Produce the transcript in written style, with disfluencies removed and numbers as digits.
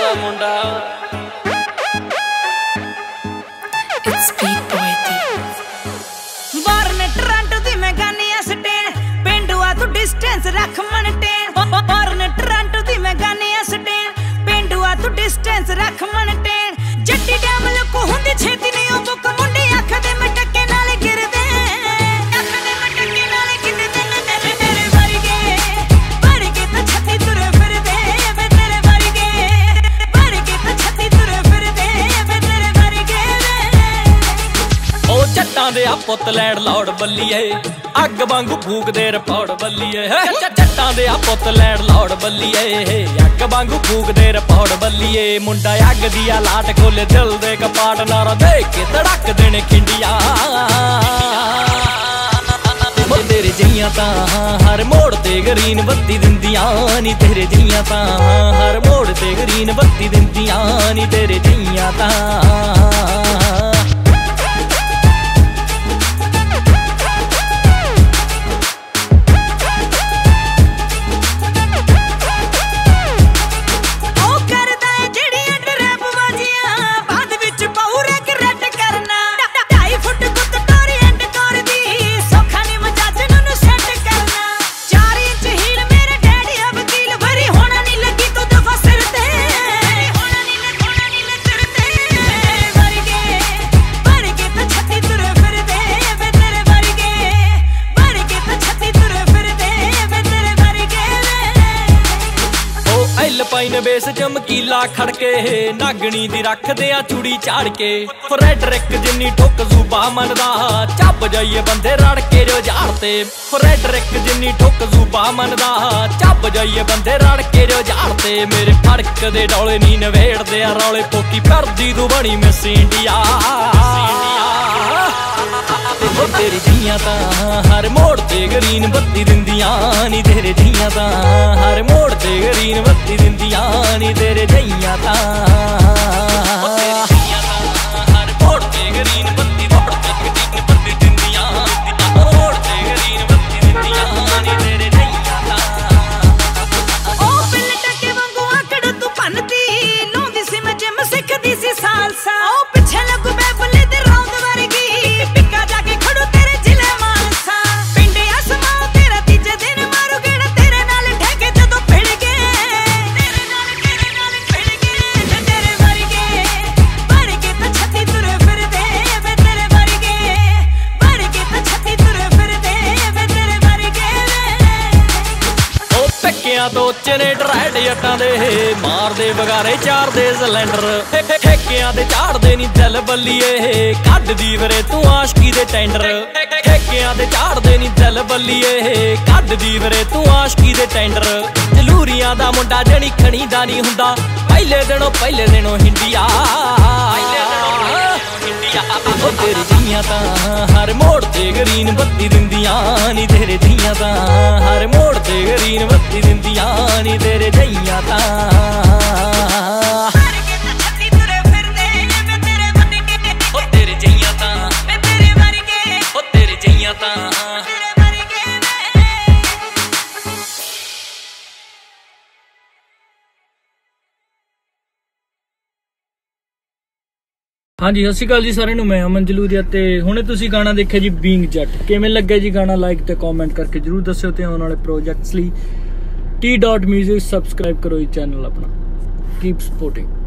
ਵਾਲਾ ਮੁੰਡਾ It's Beat Boy born Toronto ਦੀ ਮੈਂ ਗਾਨੀ ਆ ਸਟੇਨ ਪਿੰਡੂਆ ਤੂੰ ਡਿਸਟੈਂਸ ਰੱਖ ਮਨਟੇਨ ਬਾਰਨ ਟੋਰਾਂਟੋ ਦੀ ਮੈਂ ਗਾਨੀ ਆ ਸਟੇਨ ਪਿੰਡੂਆ ਤੂੰ ਡਿਸਟੈਂਸ ਰੱਖ ਮਨਟੇਨ ਜੱਟੀ ਡੈਮ ਲੁਕੋ ਹੁੰਦੀ ਛੇਤੀ ਨਹੀਂ ਉਹ ਬੁੱਕ ਮੁੰਡੇ ਅੱਖ ਦੇ ਮਟਕੇ ਨਾਲ ਗਿਰਦੇ ਅੱਖ ਦੇ ਮਟਕੇ ਨਾਲ ਗਿਰਦੇ ਨੇ ਤੇਰੇ ਵਰਗੇ ਤਾਂ ਛੱਤੀ ਤੁਰੇ ਫਿਰਦੇ ਵੇ ਤੇਰੇ ਵਰਗੇ ਤਾਂ ਛੱਤੀ ਤੁਰੇ ਫਿਰਦੇ ਵੇ ਤੇਰੇ ਵਰਗੇ ਉਹ ਜੱਟਾਂ ਦੇ ਆ ਪੁੱਤ ਲੈਣ ਲੌੜ ਬੱਲੀਏ ਅੱਗ ਵਾਂਗੂ ਫੂਕਦੇ ਰਪੌੜ ਬੱਲੀਏ ਜੱਟਾਂ ਦੇ ਆ ਪੁੱਤ ਲੈਣ ਲੌੜ ਬੱਲੀਏ ਅੱਗ ਵਾਂਗੂ ਫੂਕਦੇ ਰਪੌੜ ਬੱਲੀਏ ਮੁੰਡਾ ਅੱਗ ਦੀ ਆ ਲਾਟ ਖੋਲੇ ਦਿਲ ਦੇ ਕਪਾਟ ਨਾਰਾ ਦੇਖ ਕੇ ਧੜਕ ਦੇਣੇ ਖਿੰਡੀਆਂ ਤੇਰੇ ਜਈਆਂ ਤਾਂ ਹਰ ਮੋੜ ਤੇ ਗਰੀਨ ਬੱਤੀ ਦਿੰਦੀਆਂ ਨੀ ਤੇਰੇ ਜਈਆਂ ਤਾਂ ਹਰ ਮੋੜ ਤੇ ਗਰੀਨ ਬੱਤੀ ਦਿੰਦੀਆਂ ਨੀ ਤੇਰੇ ਜਈਆਂ ਤਾਂ ਪਾਈਨ ਬੇਸ ਚਮਕੀਲਾ ਖੜਕੇ ਨਾਗਣੀ ਦੀ ਰੱਖਦੇ ਆ ਚੂੜੀ ਝਾੜ ਕੇ ਫਰੈਡਰਿਕ ਜਿੰਨੀ ਠੁੱਕ ਜ਼ੂਬਾ ਮੰਨਦਾ ਚੱਬ ਜਾਈਏ ਬੰਦੇ ਰੜ ਕੇ ਜੋ ਝਾੜ ਤੇ ਫਰੈਡਰਿਕ ਜਿੰਨੀ ਠੁੱਕ ਜ਼ੂਬਾ ਮੰਨਦਾ ਚੱਬ ਜਾਈਏ ਬੰਦੇ ਰੜ ਕੇ ਜੋ ਝਾੜ ਤੇ ਮੇਰੇ ਫੜਕ ਦੇ ਡੋਲੇ ਨੀ ਨਵੇੜਦੇ ਆ ਰੌਲੇ ਪੋਕੀ ਫਿਰਦੀ ਤੂੰ ਬਣੀ ਮਿਸ ਇੰਡੀਆ ਤੇਰੀ ਜੀਆਂ ਤਾਂ ਹਰ ਮੋੜ ਤੇ ਗਰੀਨ ਬੱਤੀ ਦਿੰਦੀਆਂ ਨੀ ਤੇਰੇ ਜੀਆਂ ਤਾਂ ਹਰ ਮੋੜ ਤੇ ਗਰੀਨ ਬੱਤੀ ਦਿੰਦੀਆਂ ਨੀ ਤੇਰੇ ਜਈਆਂ ਤਾਂ ਹਰ ਮੋੜ ਤੇ ਗਰੀਨ ਬੱਤੀ ਬੱਤੀ ਦਿੰਦੀਆਂ ਮੋੜ ਤੇ ਗਰੀਨ ਬੱਤੀ ਦਿੰਦੀਆਂ ਨੀ ਤੇਰੇ ਜਈਆਂ ਤਾਂ ਉਹ ਪਿੱਲ ਟੱਕੇ ਵਾਂਗੂ ਆਕੜ ਤੂੰ ਭੰਨਦੀ ਲਾਉਂਦੀ ਸੀ ਮੈਂ ਜਿਮ ਸਿੱਖਦੀ ਸੀ ਸਾਲਸਾ ਉਹ ਪਿੱਛੇ ਲੱਗੂ ਮੈਂ ਬੱਲੇ ਤੇ ਰੌਂਦ ਵਰਗੀ ਪਿੱਕਾ ਜਾ ਕੇ ਖੜੂ ਤੇਰੇ ਜ਼ਿਲ੍ਹੇ ਮਾਨਸਾ ਪਿੰਡੇ ਅਸਮਾਂ ਤੇਰਾ ਤੀਜੇ ਦਿਨ ਮਾਰੂ ਗੇੜਾ ਤੇਰੇ ਨਾਲ ਠੇਕੇ ਜਦੋਂ ਭਿੜ ਗਏ ਤੇਰੇ ਨਾਲ ਭਿੜ ਗਏ ਤੇਰੇ ਵਰਗੇ ਤਾਂ ਛੱਤੀ ਤੁਰੇ ਫਿਰਦੇ ਵੇ ਤੇਰੇ ਵਰਗੇ ਤਾਂ ਛੱਤੀ ਤੁਰੇ ਫਿਰਦੇ ਵੇ ਤੇਰੇ ਵਰਗੇ ਉਹ ਟੱਕਿਆਂ ਤੋਂ ਚਨੇ ਡਰਾਈਡ ਜੱਟਾਂ ਦੇ ਮਾਰਦੇ ਵਗਾਰੇ ਚਾਰਦੇ ਸਿਲੰਡਰ ਠੇਕਿਆਂ ਤੇ ਝਾੜਦੇ ਨੀ ਦਿਲ ਬੱਲੀਏ ਕੱਢਦੀ ਵੀਰੇ ਤੂੰ ਆਸ਼ਕੀ ਦੇ ਟੈਂਡਰ ਠੇਕਿਆਂ ਤੇ ਝਾੜਦੇ ਨੀ ਦਿਲ ਬੱਲੀਏ ਕੱਢਦੀ ਵੀਰੇ ਤੂੰ ਆਸ਼ਕੀ ਦੇ ਟੈਂਡਰ ਜਲੂਰੀਆਂ ਦਾ ਮੁੰਡਾ ਜਣੀ ਖਣੀ ਦਾ ਨਹੀਂ ਹੁੰਦਾ ਪਹਿਲੇ ਦਿਨੋਂ ਹਿੰਡੀਆ ਉਹ ਤੇਰੀ ਜੀਆਂ ਤਾਂ ਹਰ ਮੋੜ ਤੇ ਗਰੀਨ ਬੱਤੀ ਦਿੰਦੀਆਂ ਨੀ ਤੇਰੇ ਜੀਆਂ ਤਾਂ ਹਰ ਮੋੜ ਤੇ ਗਰੀਨ ਬੱਤੀ ਦਿੰਦੀਆਂ ਨੀ ਤੇਰੇ ਜਈਆਂ ਤਾਂ ਹਾਂਜੀ ਸਤਿ ਸ਼੍ਰੀ ਅਕਾਲ ਜੀ ਸਾਰਿਆਂ ਨੂੰ ਮੈਂ ਅਮਨ ਜਲੂਰੀਆ ਤੇ ਹੁਣੇ ਤੁਸੀਂ ਗਾਣਾ ਦੇਖਿਆ ਜੀ ਬੀਇੰਗ ਜੱਟ ਕਿਵੇਂ ਲੱਗਿਆ ਜੀ ਗਾਣਾ ਲਾਈਕ ਤੇ ਕਮੈਂਟ ਕਰਕੇ ਜਰੂਰ ਦੱਸਿਓ ਤੇ ਆਉਣ ਵਾਲੇ ਪ੍ਰੋਜੈਕਟਸ ਲਈ T.Music ਸਬਸਕ੍ਰਾਈਬ ਕਰੋ ਜੀ ਚੈਨਲ ਆਪਣਾ ਕੀਪ ਸਪੋਰਟਿੰਗ